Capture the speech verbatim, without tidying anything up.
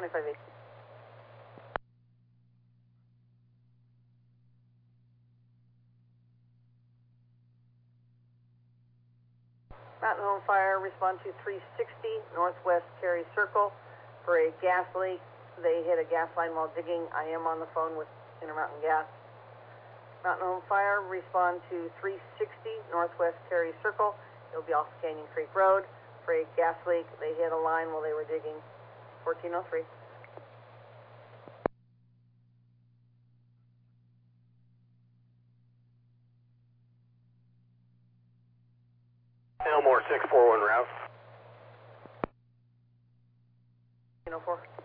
twenty-five eight. Mountain Home Fire, respond to three sixty Northwest Cary Circle for a gas leak. They hit a gas line while digging. I am on the phone with Intermountain Gas. Mountain Home Fire, respond to three sixty Northwest Cary Circle. It'll be off Canyon Creek Road for a gas leak. They hit a line while they were digging. fourteen oh three. Elmore six four one route. fourteen oh four.